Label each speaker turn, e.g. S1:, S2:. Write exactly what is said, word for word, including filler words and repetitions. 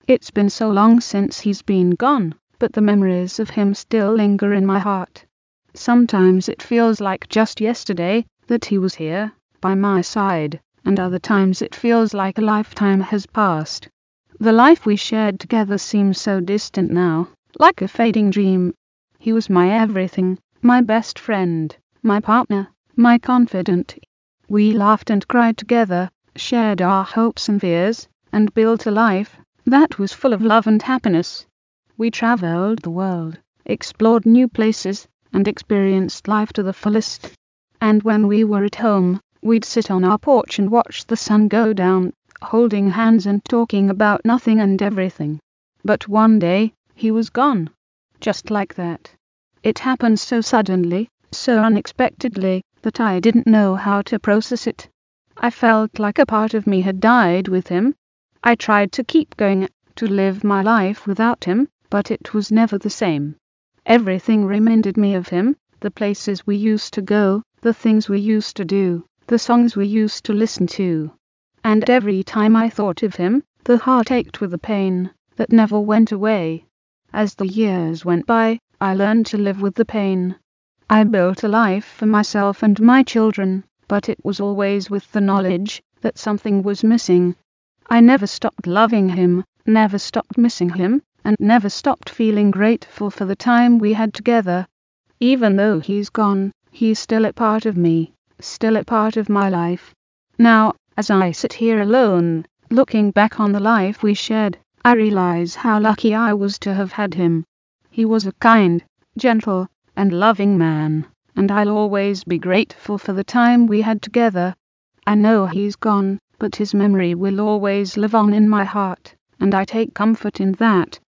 S1: It's been so long since he's been gone, but the memories of him still linger in my heart. Sometimes it feels like just yesterday that he was here, by my side, and other times it feels like a lifetime has passed. The life we shared together seems so distant now, like a fading dream. He was my everything, my best friend, my partner, my confidant. We laughed and cried together, shared our hopes and fears, and built a life that was full of love and happiness. We traveled the world, explored new places, and experienced life to the fullest. And when we were at home, we'd sit on our porch and watch the sun go down, holding hands and talking about nothing and everything. But one day, he was gone. Just like that. It happened so suddenly, so unexpectedly, that I didn't know how to process it. I felt like a part of me had died with him. I tried to keep going, to live my life without him, but it was never the same. Everything reminded me of him, the places we used to go, the things we used to do, the songs we used to listen to. And every time I thought of him, the heart ached with a pain that never went away. As the years went by, I learned to live with the pain. I built a life for myself and my children, but it was always with the knowledge that something was missing. I never stopped loving him, never stopped missing him, and never stopped feeling grateful for the time we had together. Even though he's gone, he's still a part of me, still a part of my life. Now, as I sit here alone, looking back on the life we shared, I realize how lucky I was to have had him. He was a kind, gentle, and loving man, and I'll always be grateful for the time we had together. I know he's gone, but his memory will always live on in my heart, and I take comfort in that.